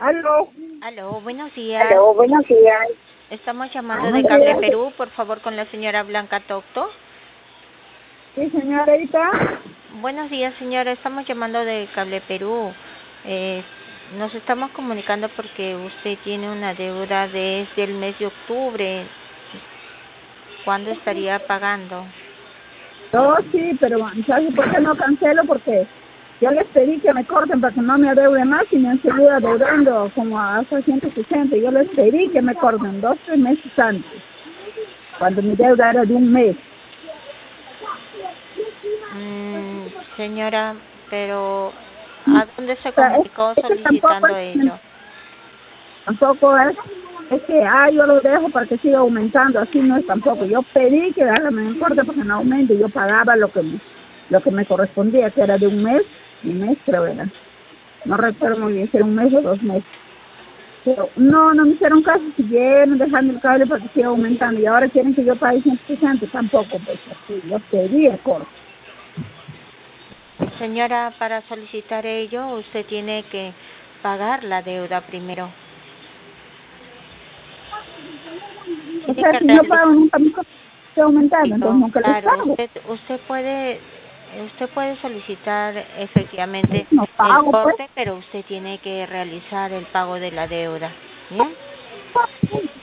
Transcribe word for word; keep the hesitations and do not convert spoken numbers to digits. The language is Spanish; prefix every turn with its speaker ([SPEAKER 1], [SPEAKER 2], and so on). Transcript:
[SPEAKER 1] Aló.
[SPEAKER 2] Aló, buenos días.
[SPEAKER 1] Aló, buenos días.
[SPEAKER 2] Estamos llamando
[SPEAKER 1] Buenos
[SPEAKER 2] de Cable
[SPEAKER 1] días.
[SPEAKER 2] Perú, por favor, con la señora Blanca Tocto.
[SPEAKER 1] Sí, señorita.
[SPEAKER 2] Buenos días, señora. Estamos llamando de Cable Perú. Eh, nos estamos comunicando porque usted tiene una deuda desde el mes de octubre. ¿Cuándo estaría pagando?
[SPEAKER 1] Oh, sí, pero ¿sabes por qué no cancelo? Porque yo les pedí que me corten para que no me adeude más y me han seguido adeudando como hasta ciento sesenta. Yo les pedí que me corten dos, tres meses antes, cuando mi deuda era de un mes.
[SPEAKER 2] Mm, señora, pero ¿a dónde se
[SPEAKER 1] O sea, es,
[SPEAKER 2] comunicó
[SPEAKER 1] es que tampoco
[SPEAKER 2] solicitando
[SPEAKER 1] es,
[SPEAKER 2] ello?
[SPEAKER 1] tampoco es, es que, ah, yo lo dejo para que siga aumentando, así no es tampoco. Yo pedí que hágame me corte para que no aumente, yo pagaba lo que me, lo que me correspondía, que era de un mes, un mes creo era. No recuerdo muy bien si era un mes o dos meses. Pero no, no me hicieron caso, siguieron dejando el cable para que siga aumentando y ahora quieren que yo pague ciento sesenta, tampoco, pues así, yo pedí el corte.
[SPEAKER 2] Señora, para solicitar ello, usted tiene que pagar la deuda primero.
[SPEAKER 1] O
[SPEAKER 2] Tiene
[SPEAKER 1] sea,
[SPEAKER 2] que
[SPEAKER 1] si no
[SPEAKER 2] realizar.
[SPEAKER 1] pago nunca me sigue aumentando, entonces
[SPEAKER 2] No,
[SPEAKER 1] nunca les
[SPEAKER 2] claro,
[SPEAKER 1] pago.
[SPEAKER 2] usted usted puede usted puede solicitar efectivamente
[SPEAKER 1] No
[SPEAKER 2] el
[SPEAKER 1] pago, pues.
[SPEAKER 2] corte, pero usted tiene que realizar el pago de la deuda. ¿Bien?